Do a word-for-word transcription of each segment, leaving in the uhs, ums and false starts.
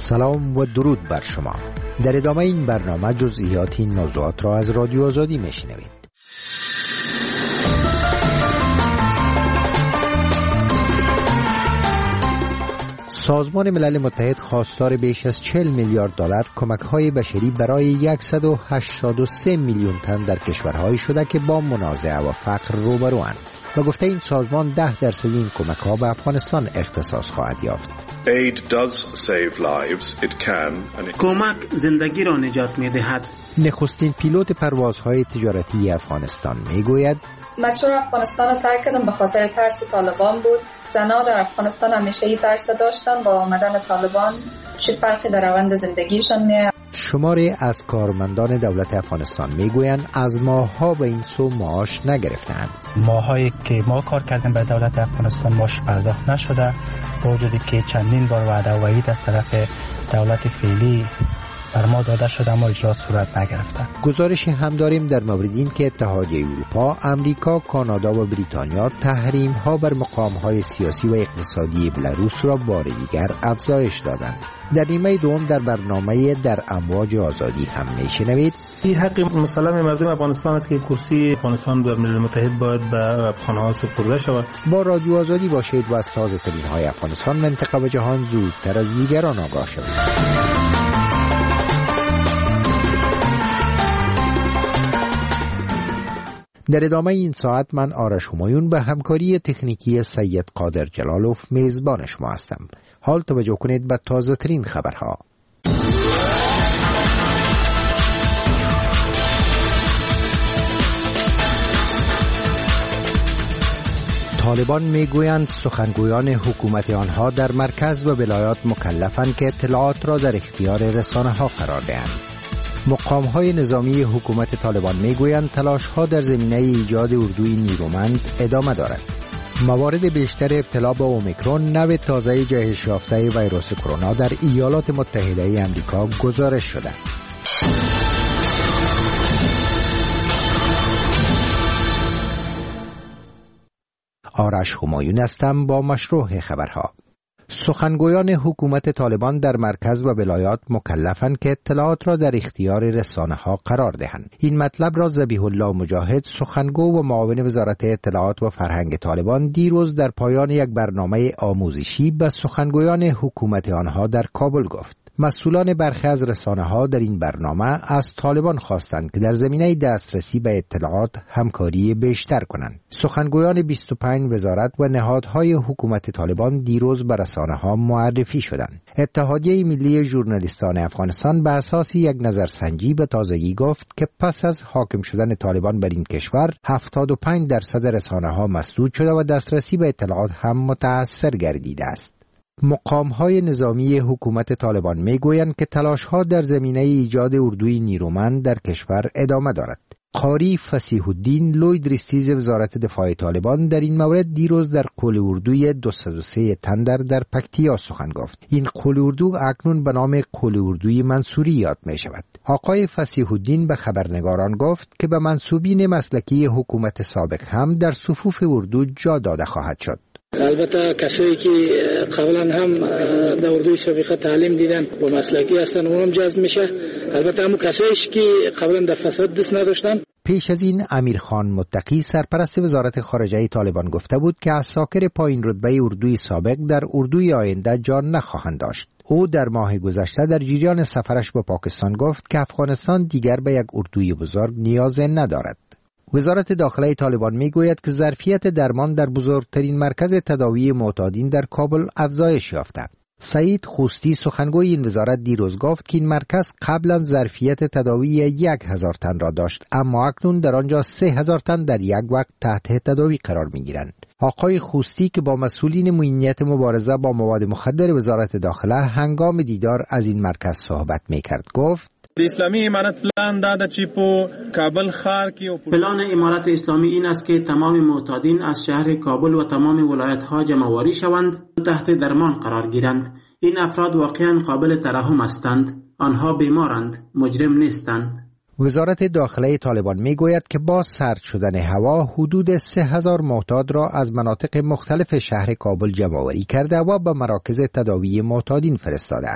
سلام و درود بر شما. در ادامه این برنامه جزئیات این موضوعات را از رادیو آزادی میشنوید. سازمان ملل متحد خواستار بیش از چهل میلیارد دلار کمک‌های بشری برای صد و هشتاد و سه میلیون تن در کشورهایی شده که با منازعه و فقر روبروند و گفته این سازمان ده درصد این کمک‌ها به افغانستان اختصاص خواهد یافت. Aid does save lives. It can and it... کمک زندگی را نجات می‌دهد. نخستین پیلوت پروازهای تجارتی افغانستان میگوید مکشور افغانستان را ترک کردم به خاطر ترس طالبان بود. زنها در افغانستان همیشه ای ترس داشتن، با آمدن طالبان چه فرقی در روند زندگیشان میاد. شماری از کارمندان دولت افغانستان میگویند از ماه‌ها به این سو معاش نگرفتند. ماهایی که ما کار کردیم به دولت افغانستان معاش پرداخت نشده، با وجودی که چندین بار وعده و وعید از طرف دولت فعلی بر ما داده شده اما اجرا صورت نگرفته. گزارشی هم داریم در مورد این که اتحادیه اروپا، امریکا، کانادا و بریتانیا تحریم ها بر مقام های سیاسی و اقتصادی بلاروس را بار دیگر افزایش دادند. در نیمه دوم در برنامه در امواج آزادی هم میشنوید این حق مسلم مردم افغانستان است که کرسی افغانستان در ملل متحد باید به افغان‌ها سپرده شود. با رادیو آزادی باشید و از تازه ترین های افغانستان، منطقه و جهان زودتر از دیگران آگاه شوید. در ادامه این ساعت من آرش همایون به همکاری تکنیکی سید قادر جلالوف میزبان شما هستم. حال توجه کنید به تازه ترین خبرها. طالبان میگویند سخنگویان حکومت آنها در مرکز و ولایات مکلفند که اطلاعات را در اختیار رسانه ها قرار دهند. مقام‌های نظامی حکومت طالبان میگویند تلاش‌ها در زمینه ایجاد اردوی نیرومند ادامه دارد. موارد بیشتر ابتلا به اومیکرون، نوع تازه جهش یافته ویروس کرونا در ایالات متحده آمریکا گزارش شده. آرش همایون هستم با مشروع خبرها. سخنگویان حکومت طالبان در مرکز و ولایات مکلفند که اطلاعات را در اختیار رسانه‌ها قرار دهند. این مطلب را ذبیح الله مجاهد، سخنگو و معاون وزارت اطلاعات و فرهنگ طالبان، دیروز در پایان یک برنامه آموزشی به سخنگویان حکومت آنها در کابل گفت. مسئولان برخی از رسانه‌ها در این برنامه از طالبان خواستند که در زمینه دسترسی به اطلاعات همکاری بیشتر کنند. سخنگویان بیست و پنج وزارت و نهادهای حکومت طالبان دیروز به رسانه‌ها معرفی شدند. اتحادیه ملی ژورنالیستان افغانستان به اساس یک نظرسنجی به تازگی گفت که پس از حاکم شدن طالبان بر این کشور هفتاد و پنج درصد رسانه‌ها مسدود شده و دسترسی به اطلاعات هم متأثر گردیده است. مقام‌های نظامی حکومت طالبان میگویند که تلاش‌ها در زمینه ایجاد اردوی نیرومند در کشور ادامه دارد. قاری فصیح الدین لویدریستیز وزارت دفاع طالبان در این مورد دیروز در قول اردوی دویست و سه تندر در پکتیا سخن گفت. این قول اردو اکنون به نام قول اردوی منصوری یاد می شود. آقای فصیح الدین به خبرنگاران گفت که به منصوبین مسلکی حکومت سابق هم در صفوف اردو جا داده خواهد شد. البته کسایی که قبلا هم در اردوی سابقه تعلیم دیدن و مسلکی هستن اونم جذب میشه. البته هم کسایی که قبلا در فساد دست نداشتن. پیش از این امیرخان متقی سرپرست وزارت خارجه طالبان گفته بود که عساکر پایین رتبه اردوی سابق در اردوی آینده جان نخواهند داشت. او در ماه گذشته در جریان سفرش به پاکستان گفت که افغانستان دیگر به یک اردوی بزرگ نیاز ندارد. وزارت داخله طالبان میگوید که ظرفیت درمان در بزرگترین مرکز تداوی معتادین در کابل افزایش یافته. سعید خوستی سخنگوی این وزارت دیروز گفت که این مرکز قبلا ظرفیت تداوی یک هزار تن را داشت، اما اکنون در آنجا سه هزار تن در یک وقت تحت تداوی قرار میگیرند. آقای خوستی که با مسئولین معینیت مبارزه با مواد مخدر وزارت داخله هنگام دیدار از این مرکز صحبت میکرد گفت اسلامی امارت پلان داده چی په کابل ښار کې پلان امارت اسلامی این است که تمام معتادین از شهر کابل و تمام ولایت ها جمع‌آوری شوند و تحت درمان قرار گیرند. این افراد واقعا قابل ترحم هستند. آنها بیمارند، مجرم نیستند. وزارت داخله طالبان میگوید که با سرد شدن هوا حدود سه هزار معتاد را از مناطق مختلف شهر کابل جمع‌آوری کرده و به مراکز تداوی معتادین فرستاده است.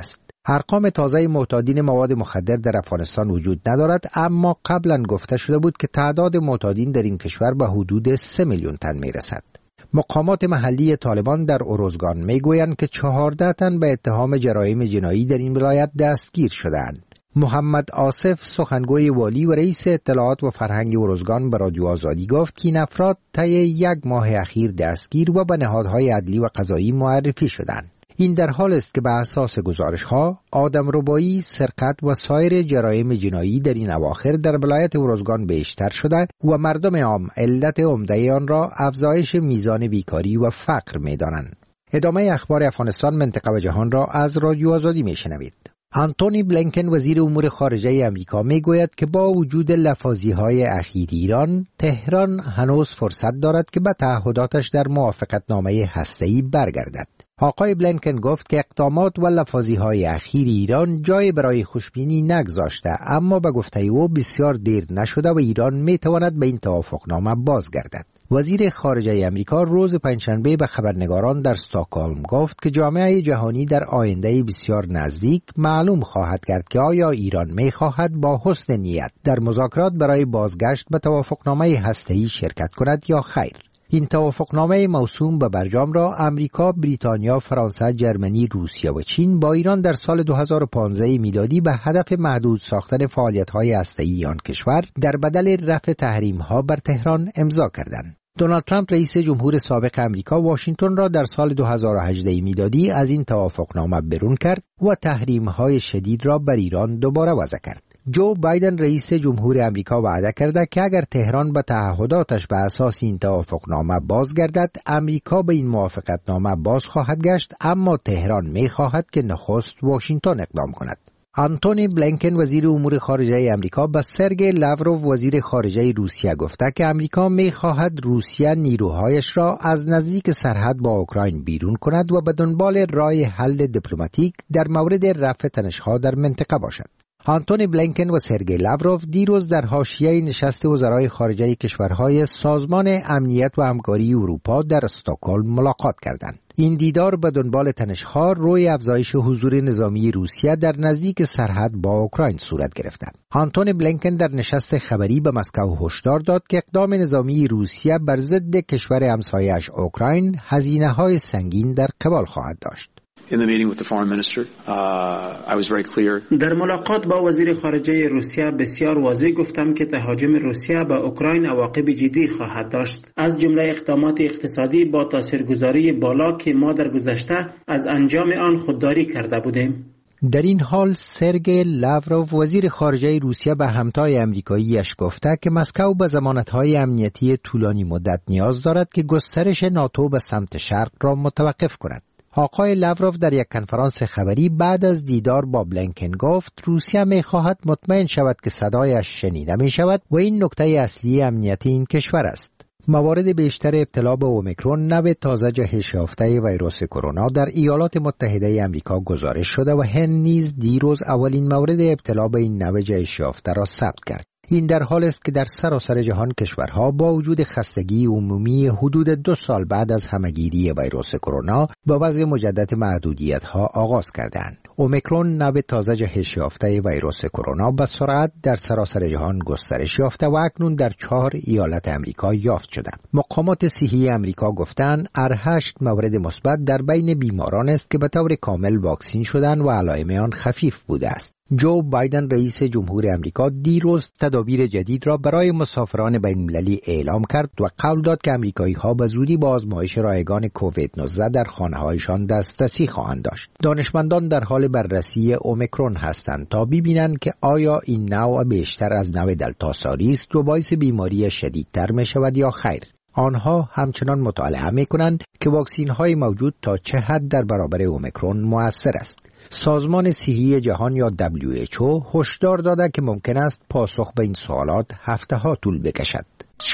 ارقام تازه معتادین مواد مخدر در افغانستان وجود ندارد، اما قبلا گفته شده بود که تعداد معتادین در این کشور به حدود سه میلیون تن میرسد. مقامات محلی طالبان در اروزگان میگویند که چهارده تن به اتهام جرایم جنایی در این ولایت دستگیر شدند. محمد آصف سخنگوی والی و رئیس اطلاعات و فرهنگ اروزگان به رادیو آزادی گفت که این افراد طی یک ماه اخیر دستگیر و به نهادهای عدلی و قضایی معرفی شدند. این در حال است که به اساس گزارش‌ها آدمربایی، سرقت و سایر جرایم جنایی در این اواخر در ولایت اروزگان بیشتر شده و مردم عام علت عمده آن را افزایش میزان بیکاری و فقر می‌دانند. ادامه اخبار افغانستان، منطقه و جهان را از رادیو آزادی می‌شنوید. آنتونی بلینکن وزیر امور خارجه امریکا میگوید که با وجود لفاظی‌های اخیر ایران، تهران هنوز فرصت دارد که به تعهداتش در موافقتنامه هسته‌ای برگردد. آقای بلینکن گفت که اقدامات و لفاظی‌های اخیر ایران جای برای خوشبینی نگذاشته، اما به گفته او بسیار دیر نشده و ایران میتواند به این توافقنامه بازگردد. وزیر خارجه امریکا روز پنجشنبه به خبرنگاران در استکهلم گفت که جامعه جهانی در آینده بسیار نزدیک معلوم خواهد کرد که آیا ایران می‌خواهد با حسن نیت در مذاکرات برای بازگشت به توافقنامه هسته‌ای شرکت کند یا خیر. این توافقنامه موسوم به برجام را امریکا، بریتانیا، فرانسه، جرمنی، روسیه و چین با ایران در سال دو هزار و پانزده میلادی به هدف محدود ساختن فعالیت‌های هسته‌ای آن کشور در بدل رفع تحریم‌ها بر تهران امضا کردند. دونالد ترامپ رئیس جمهور سابق امریکا واشنگتن را در سال دو هزار و هجده میلادی از این توافقنامه برون کرد و تحریم‌های شدید را بر ایران دوباره وضع کرد. جو بایدن رئیس جمهور امریکا وعده کرده که اگر تهران به تعهداتش به اساس این توافقنامه بازگردد، امریکا به این موافقتنامه باز خواهد گشت، اما تهران می‌خواهد که نخست واشنگتن اقدام کند. آنتونی بلینکن وزیر امور خارجه امریکا به سرگئی لاوروف وزیر خارجه روسیه گفته که امریکا می‌خواهد روسیه نیروهایش را از نزدیک سرحد با اوکراین بیرون کند و به دنبال راه حل دیپلماتیک در مورد رفع تنش‌ها در منطقه باشد. آنتونی بلینکن و سرگئی لاوروف دیروز در حاشیه نشست وزرای خارجه کشورهای سازمان امنیت و همکاری اروپا در استکهلم ملاقات کردند. این دیدار به دنبال تنش‌ها روی افزایش حضور نظامی روسیه در نزدیک سرحد با اوکراین صورت گرفته. آنتونی بلینکن در نشست خبری به مسکو هشدار داد که اقدام نظامی روسیه بر ضد کشور همسایه‌اش اوکراین هزینه‌های سنگین در قبال خواهد داشت. In the meeting with the foreign minister, uh, I was very clear. در ملاقات با وزیر خارجه روسیه بسیار واضح گفتم که تهاجم روسیه به اوکراین عواقب جدی خواهد داشت، از جمله اقدامات اقتصادی با تاثیرگذاری بالا که ما در گذشته از انجام آن خودداری کرده بودیم. در این حال سرگئی لاوروف وزیر خارجه روسیه به همتای امریکاییش گفته که مسکو به ضمانت‌های امنیتی طولانی مدت نیاز دارد که گسترش ناتو به سمت شرق را متوقف کند. آقای لاوروف در یک کنفرانس خبری بعد از دیدار با بلینکن گفت روسیه می‌خواهد مطمئن شود که صدایش شنیده می‌شود و این نکته اصلی امنیتی این کشور است. موارد بیشتر ابتلا به اومیکرون، نوع تازه جهش یافته ویروس کرونا در ایالات متحده آمریکا گزارش شده و هند نیز دیروز اولین مورد ابتلا به این نوع جهش یافته را ثبت کرد. این در حال است که در سراسر جهان کشورها با وجود خستگی عمومی حدود دو سال بعد از همهگیری ویروس کرونا با وضع مجدد محدودیت‌ها آغاز کردند. اومیکرون نوع تازه جهش یافته ویروس کرونا به سرعت در سراسر جهان گسترش یافته و اکنون در چهار ایالت امریکا یافت شده. مقامات صحی امریکا گفتند ار هشت مورد مثبت در بین بیماران است که به طور کامل واکسین شدند و علائم آن خفیف بوده است. جو بایدن رئیس جمهور امریکا دیروز تدابیر جدید را برای مسافران بین‌المللی اعلام کرد و قول داد که امریکایی‌ها به زودی با آزمایش رایگان کووید نوزده در خانه‌هایشان دسترسی خواهند داشت. دانشمندان در حال بررسی اومیکرون هستند تا ببینند که آیا این نوع بیشتر از نوع دلتا ساری است و باعث بیماری شدیدتر می‌شود یا خیر. آنها همچنان مطالعه می‌کنند که واکسین‌های موجود تا چه حد در برابر اومیکرون مؤثر است. سازمان صحی جهان یا دبلیو اچ او هشدار داده که ممکن است پاسخ به این سوالات هفته‌ها طول بکشد.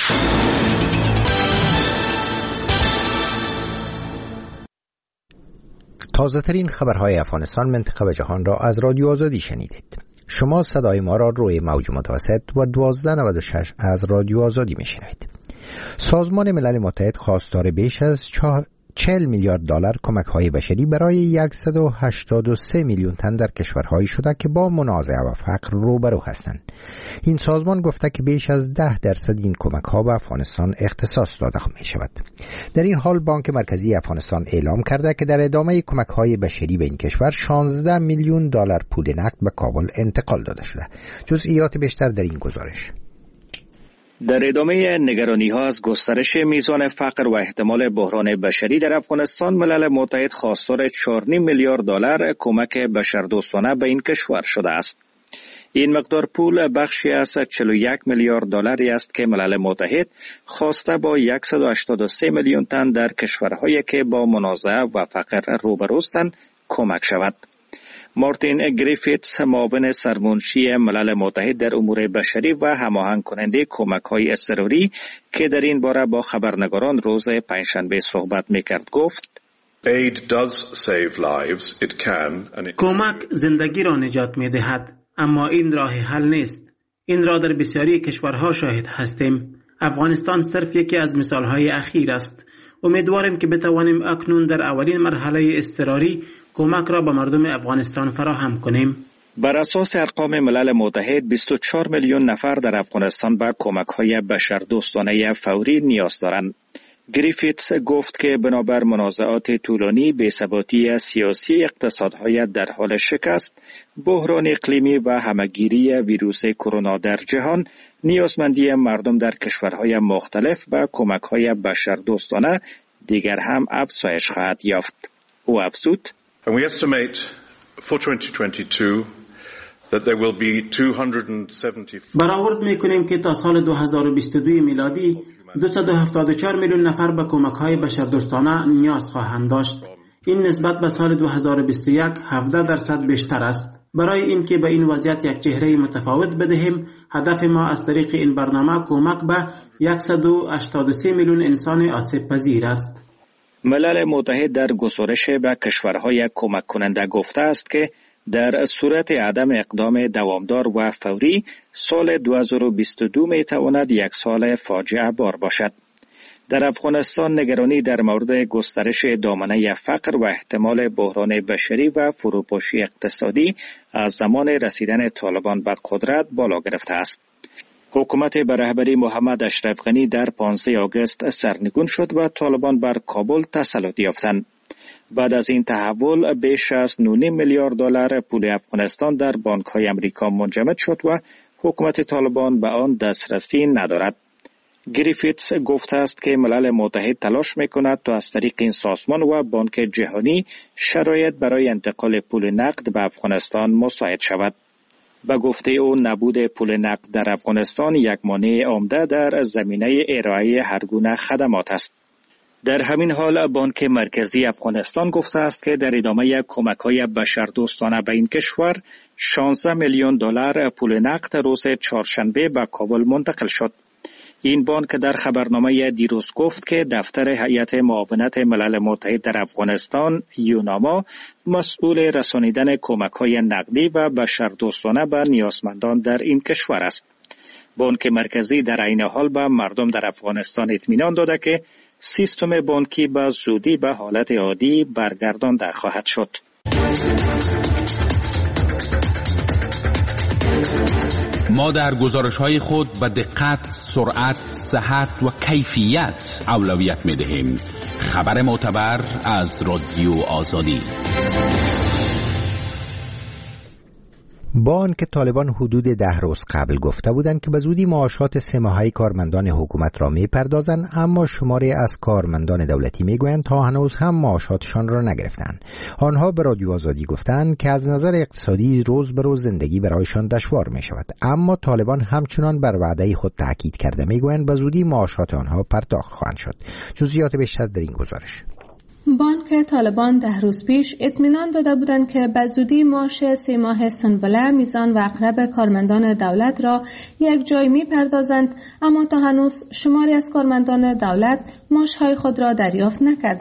تازه‌ترین خبرهای افغانستان، منطقه و جهان را از رادیو آزادی شنیدید. شما صدای ما را روی موج متوسط و دوازده نود و شش از رادیو آزادی میشنوید. سازمان ملل متحد خواستار بیش از چهل میلیارد دلار کمک‌های بشری برای صد و هشتاد و سه میلیون تن در کشورهایی شده که با منازعه و فقر روبرو هستند. این سازمان گفته که بیش از ده درصد این کمک‌ها به افغانستان اختصاص داده می شود. در این حال بانک مرکزی افغانستان اعلام کرده که در ادامه کمک‌های بشری به این کشور شانزده میلیون دلار پول نقد به کابل انتقال داده شده. جزئیات بیشتر در این گزارش. در ادامه نگرانی ها از گسترش میزان فقر و احتمال بحران بشری در افغانستان، ملل متحد خواستار چهار و نیم میلیارد دلار کمک بشردوستانه به این کشور شده است. این مقدار پول بخشی از چهل و یک میلیارد دلاری است که ملل متحد خواسته با صد و هشتاد و سه میلیون تن در کشورهایی که با منازعه و فقر روبروستند کمک شود. مارتین گریفیتس، معاون سرمنشی ملل متحد در امور بشری و هماهنگ کننده کمک‌های اضطراری که در این باره با خبرنگاران روز پنجشنبه صحبت می‌کرد، گفت: Aid does save lives. It can and it... کمک زندگی را نجات می‌دهد، اما این راه حل نیست. این را در بسیاری کشورها شاهد هستیم. افغانستان صرف یکی از مثال‌های اخیر است. امیدواریم که بتوانیم اکنون در اولین مرحله اضطراری کمک را به مردم افغانستان فراهم کنیم. بر اساس ارقام ملل متحد، بیست و چهار میلیون نفر در افغانستان به کمک‌های بشردوستانه فوری نیاز دارند. گریفیتس گفت که بنابر منازعات طولانی، بی‌ثباتی سیاسی، اقتصادهای در حال شکست، بحران اقلیمی و همه‌گیری ویروس کرونا در جهان، نیازمندی مردم در کشورهای مختلف به کمک‌های بشردوستانه دیگر هم افزایش خواهد یافت. او افزود: And we estimate for twenty twenty-two that there will be two hundred seventy برآورد می‌کنیم که تا سال دو هزار و بیست و دو میلادی دویست و هفتاد و چهار میلیون نفر به کمک‌های بشردوستانه نیاز خواهند داشت. این نسبت به سال دو هزار و بیست و یک هفده درصد بیشتر است. برای اینکه به این وضعیت یک چهره متفاوت بدهیم، هدف ما از طریق این برنامه کمک به صد و هشتاد و سه میلیون انسان آسیب پذیر است. ملل متحد در گزارش به کشورهای کمک کننده گفته است که در صورت عدم اقدام دوامدار و فوری، سال دو هزار و بیست و دو می تواند یک سال فاجعه بار باشد. در افغانستان نگرانی در مورد گسترش دامنه فقر و احتمال بحران بشری و فروپاشی اقتصادی از زمان رسیدن طالبان به قدرت بالا گرفته است. حکومت به رهبری محمد اشرف غنی در پانزده آگوست سرنگون شد و طالبان بر کابل تسلط یافتند. بعد از این تحول، بیش از نه و نیم میلیارد دلار پول افغانستان در بانک‌های آمریکا منجمد شد و حکومت طالبان به آن دسترسی ندارد. گریفیتس گفته است که ملل متحد تلاش می‌کند تا از طریق این سازمان و بانک جهانی شرایط برای انتقال پول نقد به افغانستان مساعد شود. به گفته او، نبود پول نقد در افغانستان یک مانع عمده در زمینه ارائه هر گونه خدمات است. در همین حال بانک مرکزی افغانستان گفته است که در ادامه کمک‌های بشردوستانه به این کشور شانزده میلیون دلار پول نقد روز چهارشنبه به کابل منتقل شد. این بانک در خبرنامه دیروز گفت که دفتر هیئت معاونت ملل متحد در افغانستان یوناما مسئول رسانیدن کمک‌های نقدی و بشردوستانه به نیازمندان در این کشور است. بانک مرکزی در عین حال به مردم در افغانستان اطمینان داده که سیستم بانکی به زودی به حالت عادی برگردانده خواهد شد. ما در گزارش‌های خود به دقت، سرعت، صحت و کیفیت اولویت می‌دهیم. خبر معتبر از رادیو آزادی. بانک طالبان حدود ده روز قبل گفته بودند که به زودی معاشات سه ماهه کارمندان حکومت را میپردازند، اما شماری از کارمندان دولتی میگویند تا هنوز هم معاشاتشان را نگرفتند. آنها به رادیو آزادی گفتند که از نظر اقتصادی روز به روز زندگی برایشان دشوار می شود، اما طالبان همچنان بر وعده خود تاکید کرده میگویند به زودی معاشات آنها پرداخت خواهند شد. جزئیات بیشتر در این گزارش. بانک طالبان ده روز پیش اطمینان داده بودند که به زودی معاش سه ماه سنبله، میزان و اقرب کارمندان دولت را یک جای می پردازند، اما تا هنوز شماری از کارمندان دولت معاشهای خود را دریافت نکردند.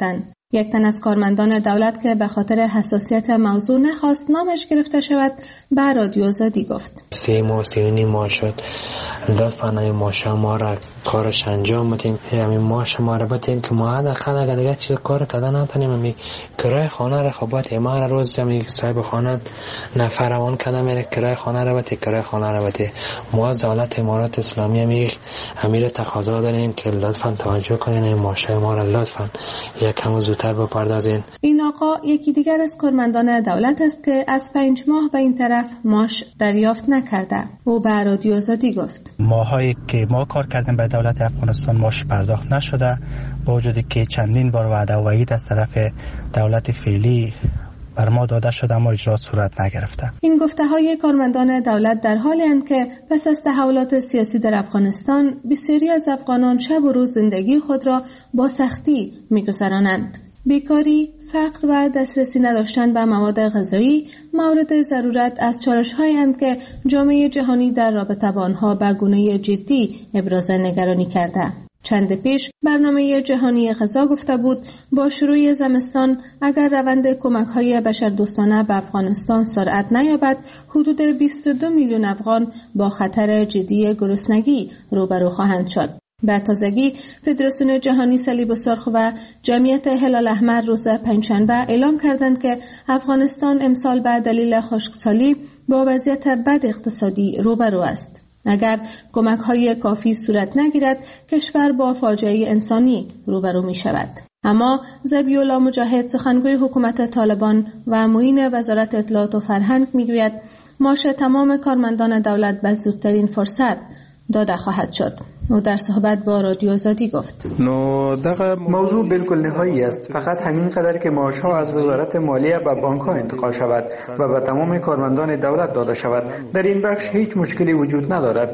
یک تن از کارمندان دولت که به خاطر حساسیت موضوع نخواست نامش گرفته شود به رادیو آزادی گفت: سه ماه سه و نیم ماه شد، لطفاً این ماشه ما را کارش انجام بدین. همین ماشه ما را بدین که ما حداقل اگر دیگه چیز کار کردن نتونیم همین کرای خانه را خبات ما را روز همین صاحب خانه نفروان کردن میره کرای خانه را بده کرای خانه را بده. ما از دولت امارات اسلامی همین امیر تقاضا داریم که لطفاً توجه کنین این ماشه ما را لطفاً یک کم زودتر بپردازین. این آقا یکی دیگر از کارمندان دولت است که از پنج ماه به این طرف معاش دریافت نکرده. او به رادیو آزادی گفت: ماهایی که ما کار کردیم به دولت افغانستان معاش پرداخت نشده، با وجودی که چندین بار وعده و وعید از طرف دولت فعلی بر ما داده شده اما اجرات صورت نگرفته. این گفته های کارمندان دولت در حالی اند که پس از تحولات سیاسی در افغانستان بسیاری از افغانان شب و روز زندگی خود را با سختی می‌گذرانند. بیکاری، فقر و دسترسی نداشتن به مواد غذایی مورد ضرورت از چالش‌هایی اند که جامعه جهانی در رابطه با آنها به گونه جدی ابراز نگرانی کرده. چند پیش برنامه جهانی غذا گفته بود با شروع زمستان اگر روند کمک‌های بشردوستانه به افغانستان سرعت نیابد، حدود بیست و دو میلیون افغان با خطر جدی گرسنگی روبرو خواهند شد. به تازگی فدراسیون جهانی صلیب سرخ و جمعیت هلال احمر روز پنجشنبه اعلام کردند که افغانستان امسال به دلیل خشکسالی با وضعیت بد اقتصادی روبرو است. اگر کمک‌های کافی صورت نگیرد، کشور با فاجعه انسانی روبرو می شود. اما ذبیح الله مجاهد، سخنگوی حکومت طالبان و معین وزارت اطلاعات و فرهنگ میگوید معاش تمام کارمندان دولت به زودترین فرصت داده خواهد شد. او در صحبت با رادیو آزادی گفت: نو دغه موضوع بالکل نهایی است. فقط همین قدر که معاشها از وزارت مالیه به بانک‌ها انتقال شود و به تمام کارمندان دولت داده شود. در این بخش هیچ مشکلی وجود ندارد.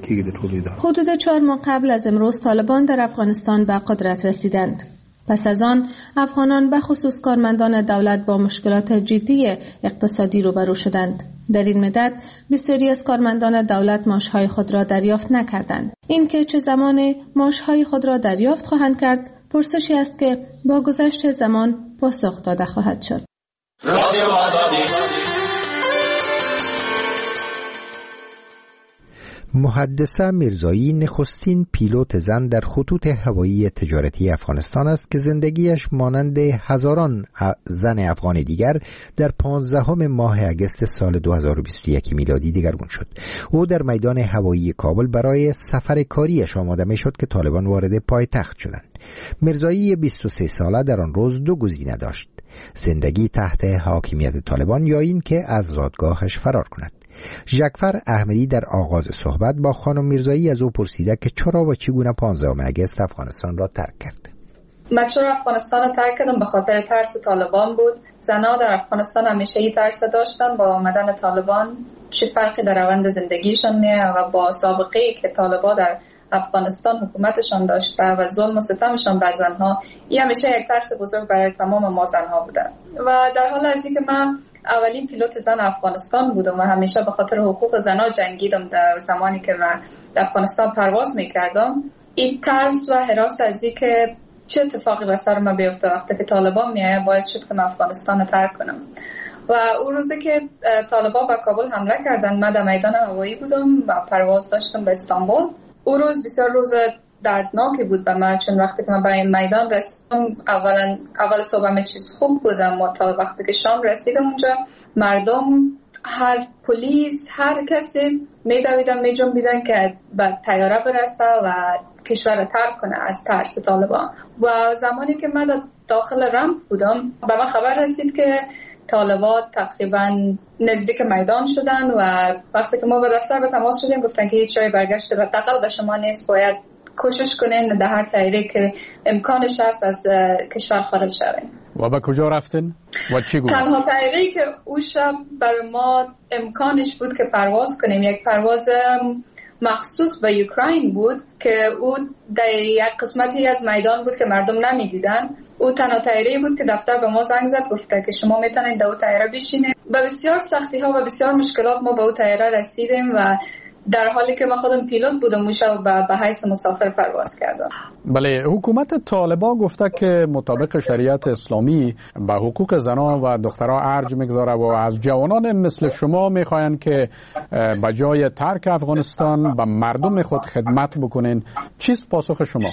حدود چهار ماه قبل از امروز طالبان در افغانستان به قدرت رسیدند. پس از آن افغانان به خصوص کارمندان دولت با مشکلات جدی اقتصادی روبرو شدند. در این مدت بسیاری از کارمندان دولت معاشهای خود را دریافت نکردند. این که چه زمان معاشهای خود را دریافت خواهند کرد پرسشی است که با گذشت زمان پاسخ داده خواهد شد. رادیو آزادی. محدثه میرزایی نخستین پیلوت زن در خطوط هوایی تجارتی افغانستان است که زندگیش مانند هزاران زن افغان دیگر در پانزدهم ماه اگست سال دو هزار و بیست و یک میلادی دگرگون شد. او در میدان هوایی کابل برای سفر کاریش آماده می شد که طالبان وارد پایتخت شدند. میرزایی بیست و سه ساله در آن روز دو گزینه داشت: زندگی تحت حاکمیت طالبان یا این که از زادگاهش فرار کند. ژکفر احمدی در آغاز صحبت با خانم میرزایی از او پرسیده که چرا و چگونه پانزدهم اگست افغانستان را ترک کرد. من چرا افغانستان را ترک کردم؟ به خاطر ترس طالبان بود. زنها در افغانستان همیشه ای ترس داشتن با آمدن طالبان چه فرقی در روند زندگیشان میه و با سابقه ای که طالبان در افغانستان حکومتشان داشته و ظلم و ستمشان بر زنها، این همیشه یک ترس بزرگ برای تمام ما زنها بوده. و در حال از اینکه من اولین پیلوت زن افغانستان بودم و همیشه به خاطر حقوق زنها جنگیدم در زمانی که من در افغانستان پرواز میکردم، این ترس و هراس از اینکه چه اتفاقی به سر من بیفته وقتی که طالبان میایه باعث شد که من افغانستان رو ترک کنم. و اون روزی که طالبان به کابل حمله کردن من در میدان هوایی بودم و پرواز داشتم به استانبول. اون روز بسیار روز دردناکی بود به من، چون وقتی که من به این میدان رسیدم اولا اول صبح همه چیز خوب بودم و تا وقتی که شام رسیدم اونجا مردم، هر پلیس، هر کسی میدویدن میجنبیدن که به طیاره برسه و کشور رو ترک کنه از ترس طالبان. و زمانی که من داخل رمپ بودم به من خبر رسید که طالبان تقریبا نزدیک میدان شدن و وقتی که ما به دفتر به تماس شدیم گفتن که هیچ جای برگشت به تقل به شما نیست، باید کوشش کنین در هر طریقی که امکانش هست از کشور خارج شوین. و به کجا رفتین؟ و چی گفت؟ تنها طریقی که او شب برای ما امکانش بود که پرواز کنیم یک پرواز مخصوص به اوکراین بود که او در یک قسمتی از میدان بود که مردم نمیدیدن. او تنها طیاره بود که دفتر به ما زنگ زد گفته که شما میتونید در او طیاره بشینید. با بسیار سختی ها و بسیار مشکلات ما به او طیاره رسیدیم و در حالی که من خودم پیلوت بودم موشا و به حیث مسافر پرواز کردم. بله، حکومت طالبان گفته که مطابق شریعت اسلامی به حقوق زنان و دخترها ارج میگذاره و از جوانان مثل شما میخواین که به جای ترک افغانستان به مردم خود خدمت بکنین. چیست پاسخ شما؟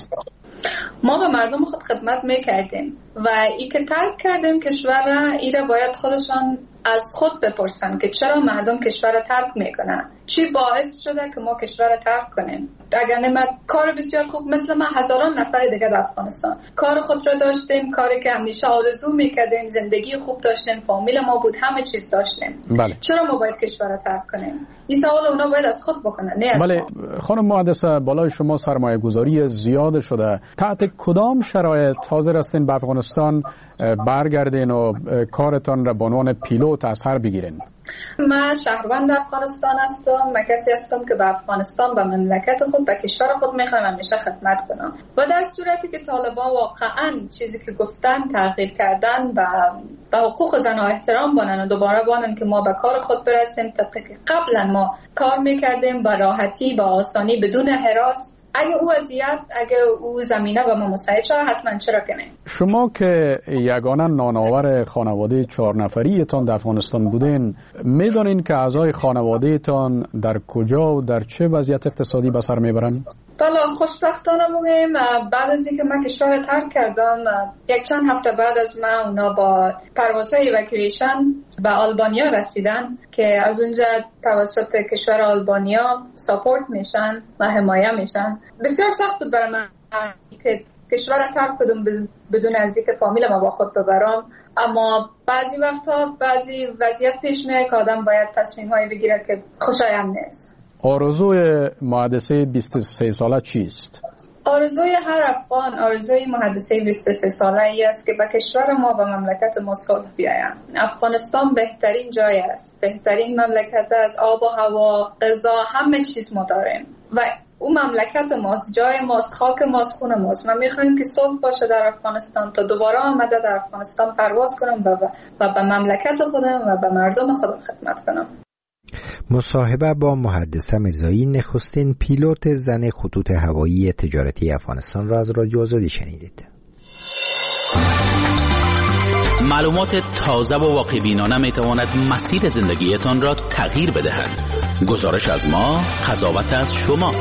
ما به مردم خود خدمت میکردیم و ای که ترک کردیم کشور را، ای را باید خودشان از خود بپرسن که چرا مردم کشور را ترک میکنن، چی باعث شده که ما کشور را ترک کنیم. اگر نمید کار بسیار خوب مثل ما هزاران نفر دیگه در افغانستان کار خود را داشتیم، کاری که همیشه آرزو میکردیم، زندگی خوب داشتیم، فامیل ما بود، همه چیز داشتیم. بله. چرا ما باید کشور را ترک کنیم؟ این سوال اونا باید از خود بکنن، نه از بله. ما. خانم مهندسه، بالای شما سرمایه گذاری زیاد شده، تحت کدام شرایط حاضر هستین به افغانستان برگردین و کارتان را به عنوان پیلوت از سر بگیرین؟ من شهروند افغانستان هستم. من کسی هستم که به افغانستان، به مملکت خود، به کشور خود میخوایم همیشه خدمت کنم و در صورتی که طالبان واقعا چیزی که گفتن تغییر کردن و به حقوق زنها احترام بانن و دوباره بانن که ما به کار خود برسیم طبقی که قبلا ما کار میکردیم با راحتی، با آسانی، بدون هراس. اگه او اذیت، اگه او زمینه و ما مساعد شد، حتما چرا کنه. شما که یگانه نانآور خانواده چهار نفری تان در افغانستان بودین، میدونین که اعضای خانواده تان در کجا و در چه وضعیت اقتصادی به سر میبرن؟ بله، خوشبختانه بگیم بعد از اینکه من کشور ترک کردم، یک چند هفته بعد از من اونا با پروازهای ایواکویشن به آلبانیا رسیدن که از اونجا توسط کشور آلبانیا ساپورت میشن و حمایه میشن. بسیار سخت بود برای من که کشور ترک کردم بدون از اینکه فامیل ما با خود ببرم، اما بعضی وقتا بعضی وضعیت پیش میاد که آدم باید تصمیم هایی بگیره که خوشایند نیست. آرزوی مهندسه بیست و سه ساله چیست؟ آرزوی هر افغان، آرزوی مهندسه بیست و سه ساله ای است که به کشور ما و مملکت ما صلح بیایم. افغانستان بهترین جای است، بهترین مملکت است، آب و هوا، غذا، همه چیز ما داریم و او مملکت ماست، جای ماست، خاک ماست، خون ماست. ما میخوایم که صلح باشه در افغانستان تا دوباره آمده در افغانستان پرواز کنم و و به مملکت خودم و به مردم خودم خدمت کنم. مصاحبه با محدثه میرزایی، نخستین پیلوت زن خطوط هوایی تجارتی افغانستان را از رادیو آزادی شنیدید. معلومات تازه و واقع‌بینانه میتواند مسیر زندگیتان را تغییر بدهد. گزارش از ما، قضاوت از شما.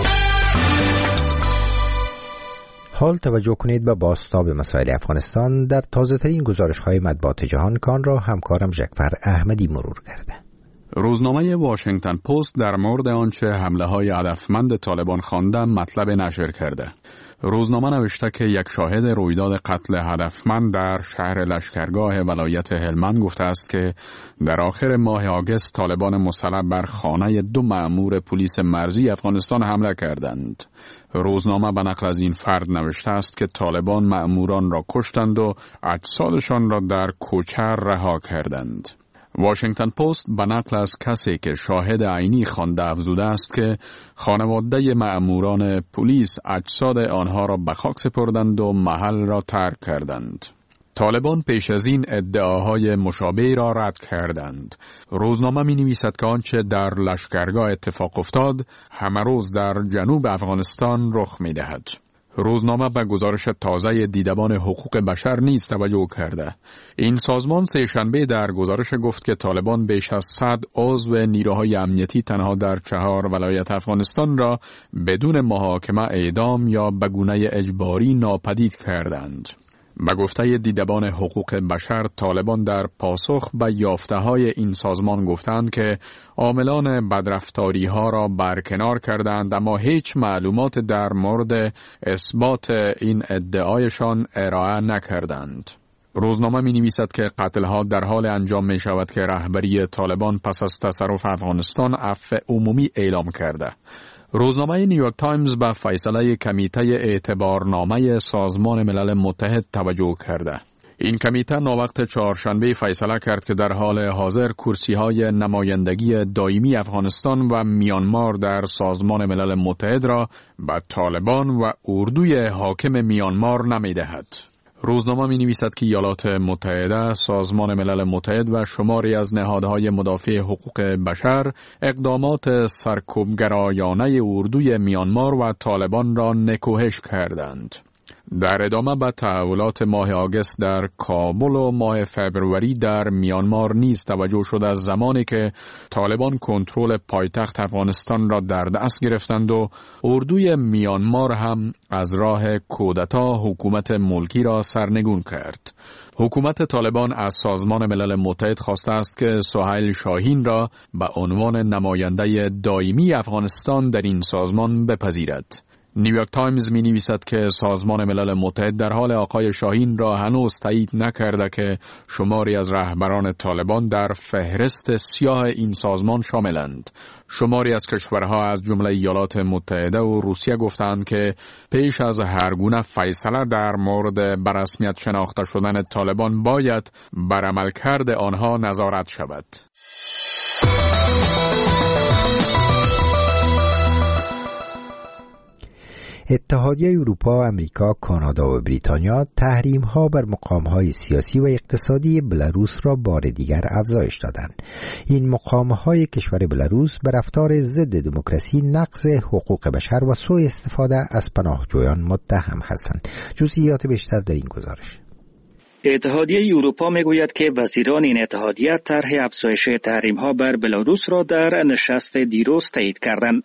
حال توجه کنید به بازتاب مسائل افغانستان. در تازه‌ترین گزارش‌های مطبوعات جهان کان را همکارم ژکفر احمدی مرور کرده. روزنامه واشنگتن پست در مورد آنچه حمله‌های هدفمند طالبان خوانده مطلب نشر کرده. روزنامه نوشته که یک شاهد رویداد قتل هدفمند در شهر لشکرگاه ولایت هلمند گفته است که در آخر ماه آگوست طالبان مسلح بر خانه دو مأمور پلیس مرزی افغانستان حمله کردند. روزنامه به نقل از این فرد نوشته است که طالبان مأموران را کشتند و اجسادشان را در کوچه رها کردند. واشنگتن پست به نقل از کسی که شاهد عینی خوانده افزوده است که خانواده مأموران پلیس اجساد آنها را به خاک سپردند و محل را ترک کردند. طالبان پیش از این ادعاهای مشابه را رد کردند. روزنامه می نویسد که آنچه در لشکرگاه اتفاق افتاد همه روز در جنوب افغانستان رخ می دهد. روزنامه به گزارش تازه دیدبان حقوق بشر نیز توجه کرده. این سازمان سه‌شنبه در گزارش گفت که طالبان بیش از صد عضو نیروهای امنیتی تنها در چهار ولایت افغانستان را بدون محاکمه اعدام یا به گونه اجباری ناپدید کردند. به گفته دیدبان حقوق بشر، طالبان در پاسخ به یافته‌های این سازمان گفتند که عاملان بدرفتاری ها را برکنار کردند، اما هیچ معلومات در مورد اثبات این ادعایشان ارائه نکردند. روزنامه می نویسد که قتل‌ها در حال انجام می شود که رهبری طالبان پس از تصرف افغانستان عفو عمومی اعلام کرده. روزنامه نیویورک تایمز به فیصله کمیته اعتبارنامه سازمان ملل متحد توجه کرده. این کمیته ناوقت چهارشنبه فیصله کرد که در حال حاضر کرسی‌های نمایندگی دائمی افغانستان و میانمار در سازمان ملل متحد را به طالبان و اردوی حاکم میانمار نمی‌دهد. روزنامه می نویسد که ایالات متحده، سازمان ملل متحد و شماری از نهادهای مدافع حقوق بشر اقدامات سرکوبگرایانه اردوی میانمار و طالبان را نکوهش کردند. در ادامه به تحولات ماه آگوست در کابل و ماه فبروری در میانمار نیز توجه شد از زمانی که طالبان کنترل پایتخت افغانستان را در دست گرفتند و اردوی میانمار هم از راه کودتا حکومت ملکی را سرنگون کرد. حکومت طالبان از سازمان ملل متحد خواسته است که سهیل شاهین را به عنوان نماینده دائمی افغانستان در این سازمان بپذیرد. نیویورک تایمز می نویسد که سازمان ملل متحد در حال آقای شاهین را هنوز تایید نکرده که شماری از رهبران طالبان در فهرست سیاه این سازمان شاملند. شماری از کشورها از جمله ایالات متحده و روسیه گفتند که پیش از هر گونه فیصله در مورد به رسمیت شناخته شدن طالبان باید بر عملکرد آنها نظارت شود. اتحادیه اروپا، امریکا، کانادا و بریتانیا تحریم‌ها بر مقام‌های سیاسی و اقتصادی بلاروس را بار دیگر افزایش دادند. این مقام‌های کشور بلاروس بر رفتار ضد دموکراسی، نقض حقوق بشر و سوء استفاده از پناهجویان متهم هستند. جزئیات بیشتر در این گزارش. اتحادیه اروپا میگوید که وزیران این اتحادیه طرح افزایش تحریم‌ها بر بلاروس را در نشست دیروز تایید کردند.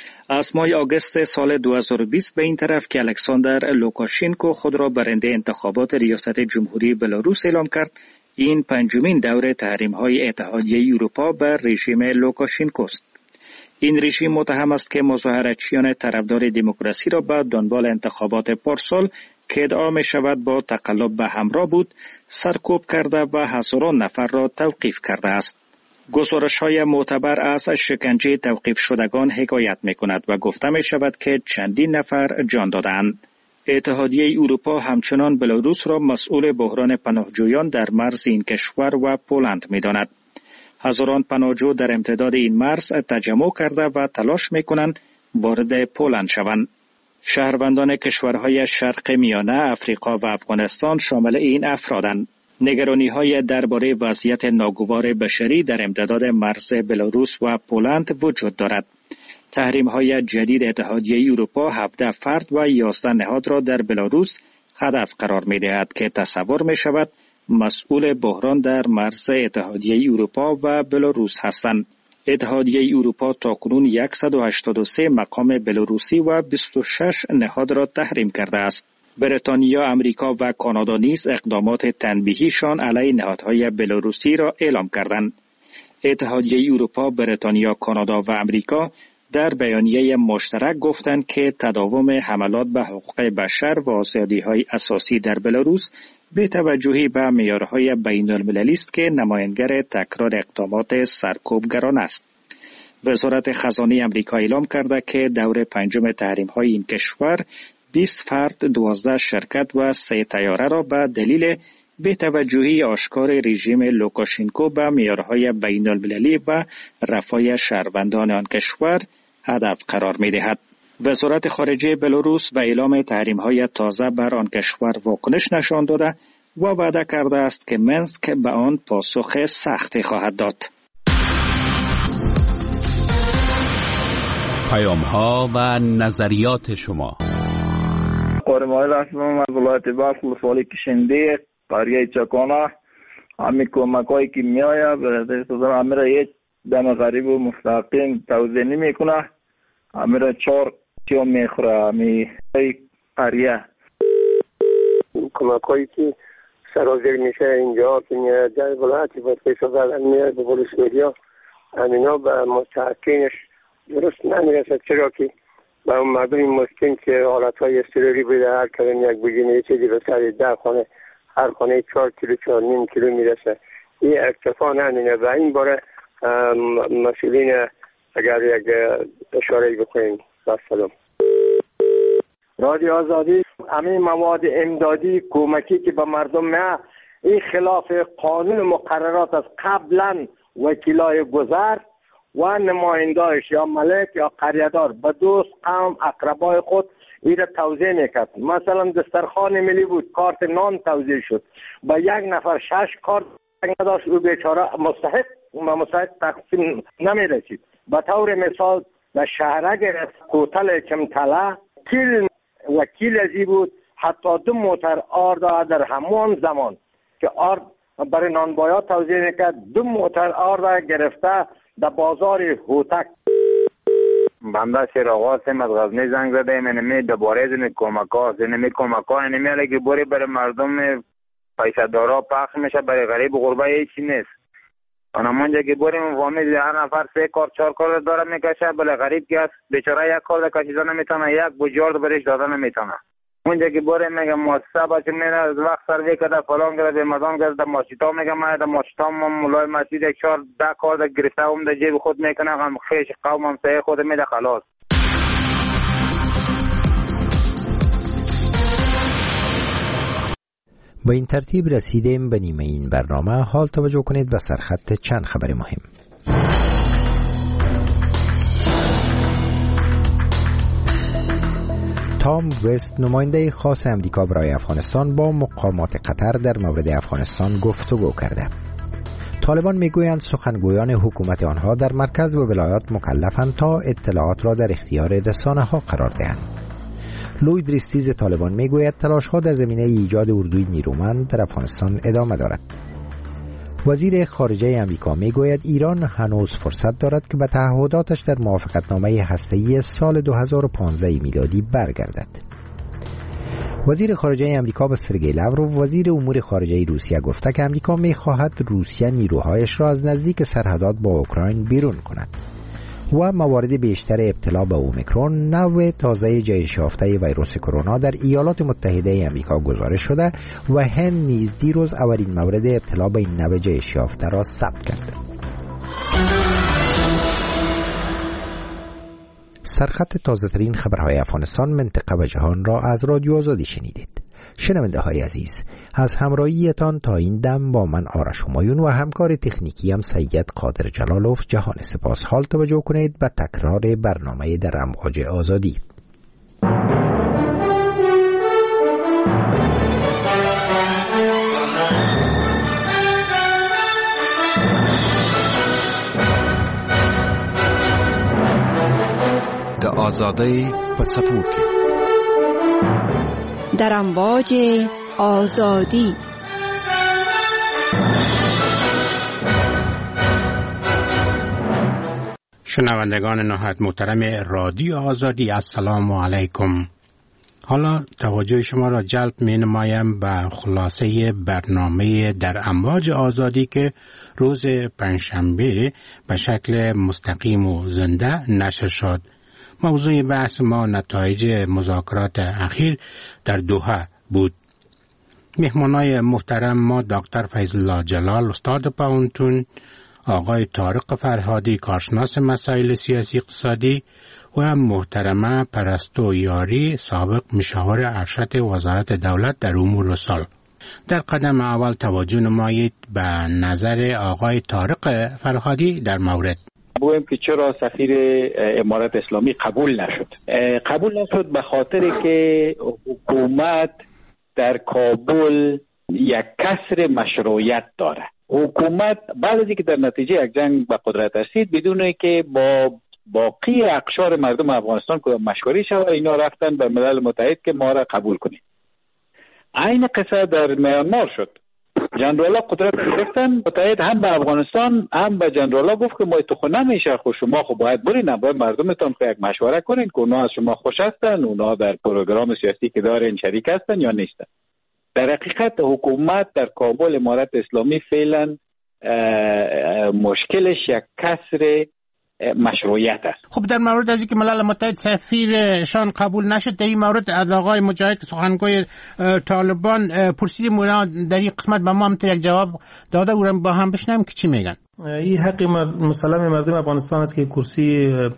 از ماه آگوست سال دو هزار و بیست به این طرف که الکساندر لوکاشنکو خود را برنده انتخابات ریاست جمهوری بلاروس اعلام کرد، این پنجمین دور تحریم‌های اتحادیه اروپا بر رژیم لوکاشنکو است. این رژیم متهم است که مظاهراتچیان طرفدار دموکراسی را به دنبال انتخابات پارسال که ادعا می شود با تقلب به همراه بود، سرکوب کرده و هزاران نفر را توقیف کرده است. گزارش‌های معتبر از شکنجه توقیف شدگان حکایت می‌کند و گفته می‌شود که چندین نفر جان دادند. اتحادیه اروپا همچنان بلاروس را مسئول بحران پناهجویان در مرز این کشور و پولند می‌داند. هزاران پناهجو در امتداد این مرز تجمع کرده و تلاش می‌کنند وارد پولند شوند. شهروندان کشورهای شرق میانه، افریقا و افغانستان شامل این افرادند. نگرانی‌های درباره وضعیت ناگوار بشری در امتداد مرز بلاروس و پولند وجود دارد. تحریم‌های جدید اتحادیه اروپا هفده فرد و یازده نهاد را در بلاروس هدف قرار می‌دهد که تصور می‌شود مسئول بحران در مرز اتحادیه اروپا و بلاروس هستند. اتحادیه اروپا تاکنون صد و هشتاد و سه مقام بلاروسی و بیست و شش نهاد را تحریم کرده است. بریتانیا، امریکا و کانادا نیز اقدامات تنبیهیشان علیه نهادهای بلاروسی را اعلام کردند. اتحادیه اروپا، بریتانیا، کانادا و امریکا در بیانیه مشترک گفتند که تداوم حملات به حقوق بشر و آزادی‌های اساسی در بلاروس به توجهی به معیارهای بین‌المللی است که نمایانگر تکرار اقدامات سرکوبگران است. وزارت خزانه امریکا اعلام کرده که دور پنجم تحریم‌های این کشور بیست فرد، دوازده شرکت و سه طیاره را به دلیل به توجهی آشکار رژیم لوکاشنکو به معیارهای بین‌المللی و رفاه شهروندان آن کشور هدف قرار می‌دهد. وزارت خارجه بلاروس به اعلام تحریم‌های تازه بر آن کشور واکنش نشان داده و وعده کرده است که منسک به آن پاسخ سختی خواهد داد. پیام‌ها و نظریات شما. قرمای رسمم از ولایت بلخ ولسوالی کشنده قریه چکانه همین کمک هایی که می آید همین را یک دم غریب و مستقیم توضیح نمی کنه، همین را چار چیا می خوره همین قریه کمک هایی که سرازیر میشه اینجا که میاد در ولایتی باید پیسا زدن میاد به ولسوالی همین ها به مستحقینش درست نمیرسد، چرا که و اون مردم این مسکین که حالتهای اضطراری بوده هر کلم یک بگینه یه چیزی به سر ده خانه هر خانه چهار کیلو چهار نیم کیلو میرسه. این اکتفا نمینه و این باره مسئولین اگر یک اشاره بکنیم. سلام. رادیو آزادی همین مواد امدادی کمکی که به مردم نه این خلاف قانون مقررات از قبلا وکیلای گذر و نماینده‌اش یا ملک یا قریه‌دار به دوست قوم اقربای خود این توزیع میکرد. مثلا دسترخوان ملی بود، کارت نان توزیع شد، با یک نفر شش کارت نداشت، او بیچاره مستحق و مستحق تقسیم نمیرسید. به طور مثال در شهرک کوتل چمتله کیل وکیل ازی بود، حتی دو موتر آرد در همان زمان که آرد برای نانبایا توزیع میکرد، دو موتر آرد گرفته در بازار هوتک. بنده شیراغ هستم از غزنی زنگ زده ایم. اینمی دوباره زنی کمک ها زنی کمک ها اینمی علی که بوری برای مردم پیسه دارا پخش میشه، برای غریب غربه هیچی نیست. اونمونجا که بوری فامیل هر نفر سه کار چهار کار داره میکشه، برای غریب که هست بیچاره یک کار کشیده نمیتونه، یک بجارد برش داده نمیتونه. اونجا که بوری میگه مؤسسه بچه میره از وقت سروی کرده فلان کرده مردم کرده ماشیتا میگه ما در ماشیتا ما مولای مسجد یک چهار ده کار در گرفته هم در جیب خود میکنه، هم خیش قوم هم سعی خود میده خلاص. با این ترتیب رسیدیم به نیمه این برنامه. حال توجه کنید به سرخط چند خبر مهم. تام وست نماینده خاص امریکا برای افغانستان با مقامات قطر در مورد افغانستان گفتگو کرده. طالبان میگویند سخنگویان حکومت آنها در مرکز و ولایات مکلفند تا اطلاعات را در اختیار رسانه ها قرار دهند. لوید ریستیز طالبان میگوید تلاش ها در زمینه ایجاد اردوی نیرومند در افغانستان ادامه دارد. وزیر خارجه امریکا میگوید ایران هنوز فرصت دارد که به تعهداتش در موافقتنامه هسته‌ای سال دو هزار و پانزده میلادی برگردد. وزیر خارجه امریکا به سرگئی لاوروف وزیر امور خارجه روسیه گفته که امریکا میخواهد روسیه نیروهایش را از نزدیک سرحدات با اوکراین بیرون کند و موارد بیشتر ابتلا به اومیکرون نوع تازه جهش یافته ویروس کرونا در ایالات متحده آمریکا گزارش شده و هند نیز دیروز اولین مورد ابتلا به این نوع جهش یافته را ثبت کرد. سرخط تازه ترین خبرهای افغانستان، منطقه و جهان را از رادیو آزادی شنیدید. شنونده های عزیز، از همراهیتان تا این دم با من آرش همایون و همکار تکنیکی هم سید قادر جلالوف جهان سپاس. حال توجه کنید به تکرار برنامه در امواج آزادی. د آزادی په څپو کې در امواج آزادی. شنوندگان نهایت محترم رادیو آزادی، السلام علیکم. حالا توجه شما را جلب می نمایم به خلاصه برنامه در امواج آزادی که روز پنجشنبه به شکل مستقیم و زنده نشر شد. موضوع بحث ما نتایج مذاکرات اخیر در دوحه بود. مهمانای محترم ما دکتر فیض الله جلال استاد پوهنتون، آقای طارق فرهادی کارشناس مسائل سیاسی اقتصادی و محترمه پرستو یاری سابق مشاور ارشد وزارت دولت در امور رسال. در قدم اول توجه نمایید به نظر آقای طارق فرهادی در مورد. بگویم که چرا سفیر امارات اسلامی قبول نشد. قبول نشد به خاطر که حکومت در کابل یک کسر مشروعیت داره. حکومت بعد از اینکه در نتیجه یک جنگ به قدرت رسید بدون که با باقی اقشار مردم افغانستان که مشوره شد، اینا رفتن به ملل متحد که ما را قبول کنید. عین قصه در میانمار شد. جنرالا قدرت گرفتن، متحد هم به افغانستان هم به جنرالا گفت که ما تو خود نمیشه، خود شما خود باید برین، باید مردمتان خود یک مشوره کنین که اونا از شما خوش هستن، اونا در پروگرام سیاسی که دارن شریک هستن یا نیستن. در حقیقت حکومت در کابل امارت اسلامی فعلا مشکلش یک کسر مشروعیت است. خب در مورد از اینکه ملل متحد سفیرشان قبول نشد، در این مورد از آقای مجاهد سخنگوی طالبان پرسیدیم، اونا در این قسمت به ما هم یک جواب داده، اون با هم بشنویم که چی میگن. این حق مسلم مردم افغانستان است که کرسی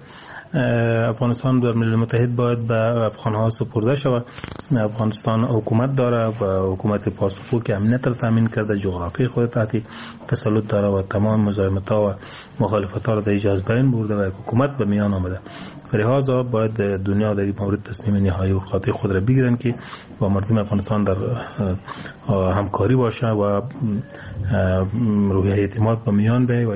افغانستان در ملل متحد باید به افغان‌ها سپرده شود. افغانستان حکومت داره و حکومت پاسخگو که امنیت را تامین کرده، جغرافی خود تحت تسلط داره و تمام مزاحمت‌ها و مخالفت‌ها را در ایجاز بین برده و حکومت به میان آمده. فلهذا باید دنیا در این مورد تصمیم نهایی و قاطع خود را بگیرند که با مردم افغانستان در همکاری باشه و روحیه اعتماد به میان بیاید و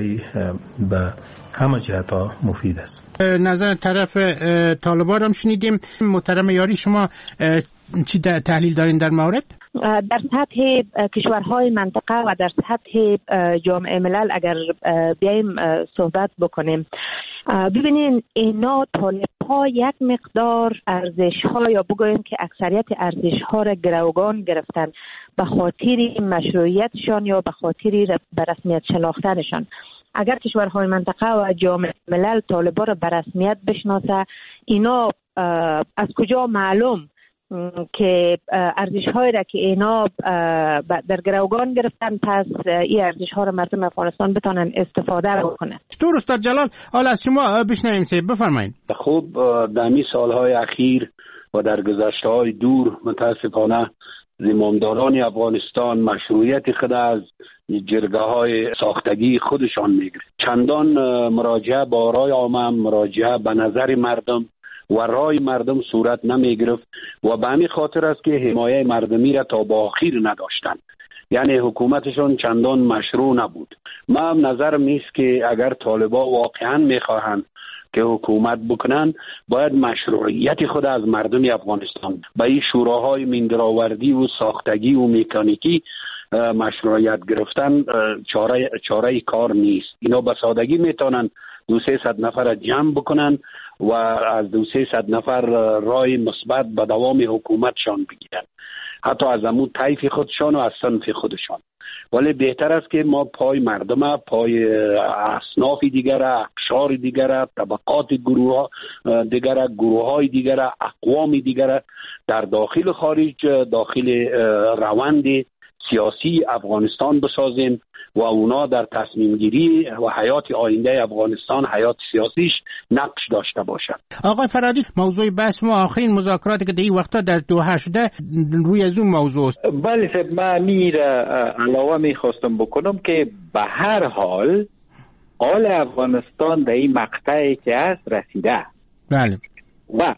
به همه جهت‌ها مفید است. نظر طرف طالبان هم شنیدیم. محترم یاری، شما چی تحلیل دارین در مورد؟ در سطح کشورهای منطقه و در سطح جامعه ملل اگر بیایم صحبت بکنیم، ببینین اینا طالب‌ها یک مقدار ارزش‌ها یا بگوییم که اکثریت ارزش‌ها را گروگان گرفتن به خاطر مشروعیتشان یا به خاطر به رسمیت شناختنشان. اگر کشورهای منطقه و جامعه ملل طالبان را به رسمیت بشناسه، اینا از کجا معلوم که ارزش‌هایی را که اینا در گروگان گرفتن، پس این ارزش‌ها را مردم افغانستان بتونن استفاده بکنن. چطور استاد جلال؟ حالا از شما بشنویم. سه بفرمایید. خوب، در این سالهای اخیر و در گذشته‌های دور متاسفانه زمامداران افغانستان مشروعیت خود از جرگه‌های ساختگی خودشان میگیرند. چندان مراجعه با رای عامه، مراجعه به نظر مردم و رای مردم صورت نمیگرفت و به همین خاطر است که حمایه مردمی را تا با آخر نداشتند. یعنی حکومتشون چندان مشروع نبود. من نظرم نیست که اگر طالبان واقعا میخواهند که حکومت بکنن، باید مشروعیت خود از مردم افغانستان به این شوراهای مندرآوردی و ساختگی و مکانیکی مشروعیت گرفتن چاره چاره کار نیست. اینا به سادگی میتونن دو سه صد نفر جمع بکنن و از دو سه صد نفر رای مثبت به دوام حکومتشان بگیرن، حتی از همون طیف خودشان و از صنف خودشان. ولی بهتر است که ما پای مردم، پای اصناف دیگر، اقشار دیگر، طبقات گروه دیگر، گروه های دیگر، اقوام دیگر در داخل و خارج داخل روند سیاسی افغانستان بسازیم و اونا در تصمیم گیری و حیات آینده افغانستان، حیات سیاسیش نقش داشته باشند. آقای فرادی، موضوع بحث ما آخرین مذاکراتی که در این وقتا در دوحه شده روی از اون موضوع است. بله، من میر علاوه میخواستم بکنم که به هر حال حال افغانستان در این مقطعی که است رسیده. بله. و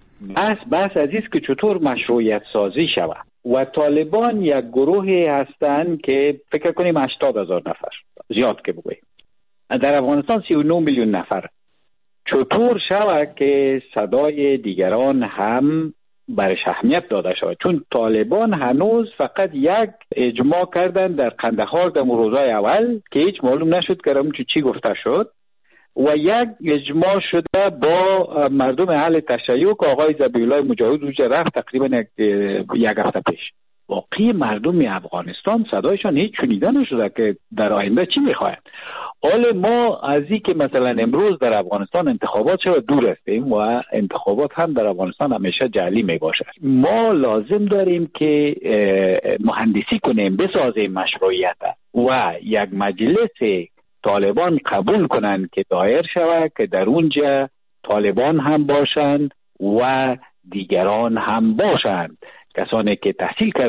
بس بس عزیز که چطور مشروعیت سازی شود. و طالبان یک گروهی هستند که فکر کنیم هشتاد هزار نفر، زیاد که بگویم، در افغانستان سی و نه میلیون نفر. چطور شود که صدای دیگران هم برش اهمیت داده شود؟ چون طالبان هنوز فقط یک اجماع کردن در قندهار در روزهای اول که هیچ معلوم نشد که اون چی گفته شد، و یک اجماع شده با مردم اهل تشیع که آقای ذبیح‌الله مجاهد اونجا رفت تقریبا یک هفته پیش. باقی مردم افغانستان صدایشان هیچ شنیده نشده که در آینده چی میخواهند. حال ما از این که مثلا امروز در افغانستان انتخابات شد دور هستیم و انتخابات هم در افغانستان همیشه جعلی میباشد. ما لازم داریم که مهندسی کنیم، بسازیم مشروعیت و یک مجلس طالبان قبول کنند که دایر شود که در اونجا طالبان هم باشند و دیگران هم باشند، کسانی که تحصیل